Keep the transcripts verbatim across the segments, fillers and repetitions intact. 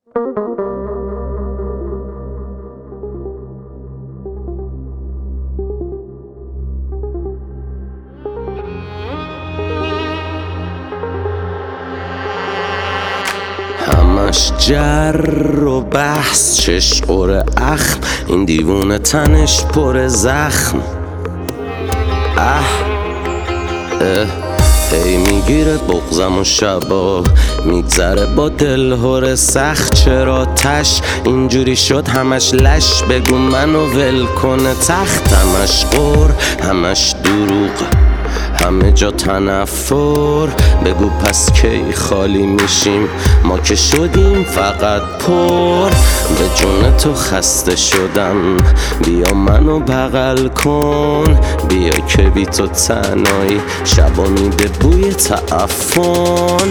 همش جر و بحث، چش قره اخم، این دیوونه تنش پر زخم. اه اه هی میگیره بغزم و شبا میگذره با دلهور سخت. چرا تش اینجوری شد همش لش، بگو منو ول کنه تخت. همش قر همش دروغ، همه جا تنفر. بگو پس کی خالی میشیم، ما که شدیم فقط پر. به جون تو خسته شدم، بیا منو بغل کن. بیا که بی تو تنهایی شبا میده بوی تعفن.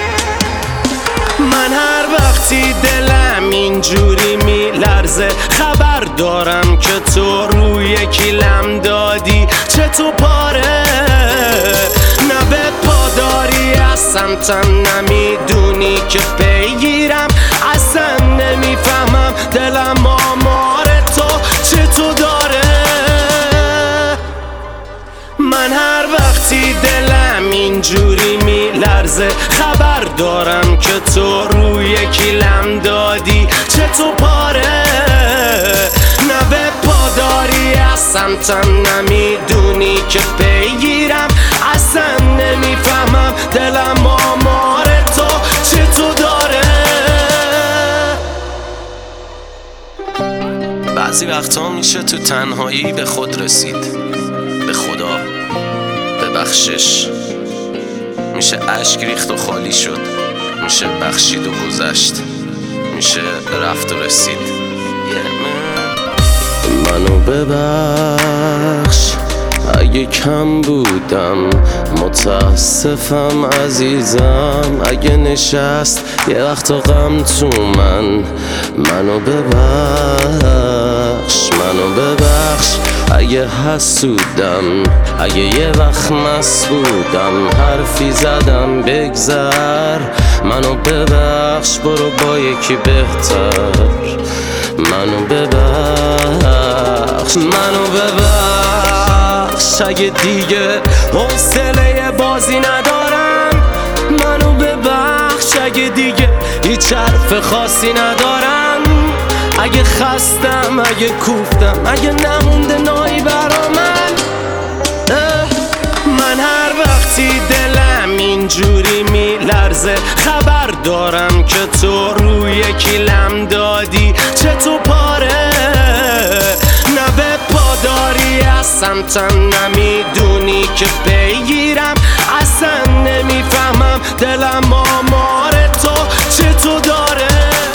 من هر وقتی دلم اینجوری میلرزه، خبر دارم که تو روی کیلم دادی. چه تو پاره نه به پاداری از سمتم نمیدونی که پیگیرم. اصلا نمیفهمم دلم آمار تو چه تو داره. من هر وقتی دلم اینجوری میلرزه، خبر دارم که تو روی کیلم دادی. چه تو پاره نه به پاداری از سمتم نمیدونی که پیگیرم. اصلا نمیفهمم دلم آمار تو چه تو داره. بعضی وقتا میشه تو تنهایی به خود رسید، به خدا ببخشش. میشه اشک ریخت و خالی شد، میشه بخشید و گذشت، میشه رفت و رسید. منو ببخش اگه کم بودم، متاسفم عزیزم اگه نشست یه وقت غم تو من. منو ببخش منو ببخش اگه حسودم، اگه یه وقت مست بودم حرفی زدم بگذر. منو ببخش برو با یکی بهتر. منو ببخش منو ببخش اگه دیگه حوصله بازی ندارم. منو ببخش اگه دیگه هیچ حرف خاصی ندارم. اگه خستم اگه کوفتم اگه نمونده نایی برا من. من هر وقتی دلم اینجوری میلرزه، خبر دارم که تو روی کیلم دادی. چه تو پاره نه به پاداری از سمتم نمیدونی که پیگیرم. اصلا نمیفهمم دلم آمار تو چه تو داره.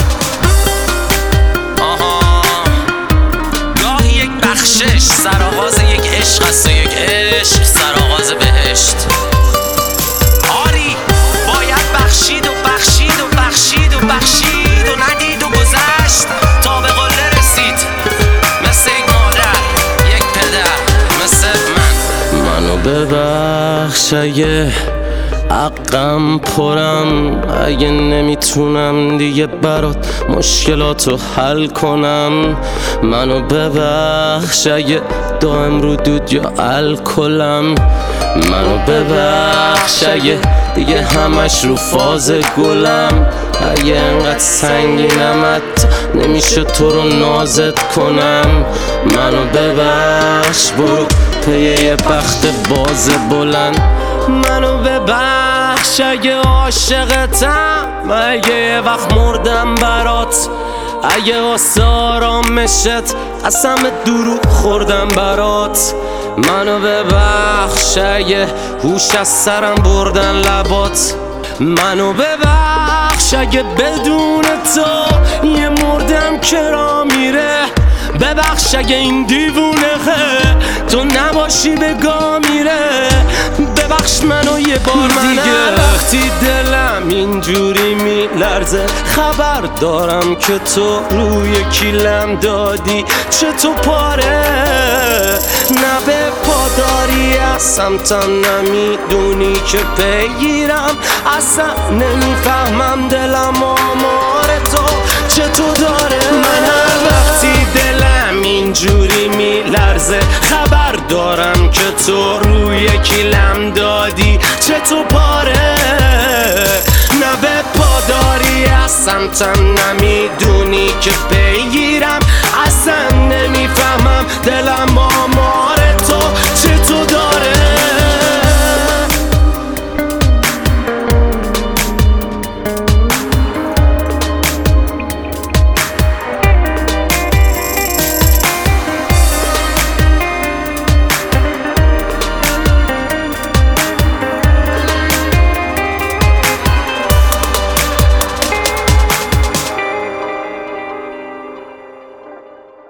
بخشش سرآغاز یک عشق است و یک عشق سرآغاز بهشت. آری باید بخشید و بخشید و بخشید و بخشید و ندید و گذشت تا به قله رسید. مثل یک مادر یک پدر مثل من. منو ببخش اگه حقم پرم، اگه نمیتونم دیگه برات مشکلاتو حل کنم. منو ببخش اگه دائم رو دود یا الکلم. منو ببخش اگه دیگه همش رو فاز گلم. اگه انقدر سنگینم حتی نمیشه تو رو نازت کنم. منو ببخش برو پی یه بخت باز بلند. منو ببخش اگه عاشقتم، اگه یه وقت مردم برات. اگه واسه آرامشت از همه دروغ خوردم برات. منو ببخش اگه هوش از سرم بردن لبات. منو ببخش اگه بدون تو یه مردم کرا میره. ببخش اگه این دیوونه تو نباشی بگا میره. ببخش منو یه بار دیگه وقتی دلم اینجوری میلرزه، خبر دارم که تو روی کیلم دادی. چه تو پاره نه به پاداری از سمتم نمیدونی که پیگیرم. اصلا نمیفهمم دلم آمار تو تو روی کیلم دادی چه تو پاره، نه به پاداری از سمتم نمیدونی که بگیرم، اصلا نمیفهمم دلم آماده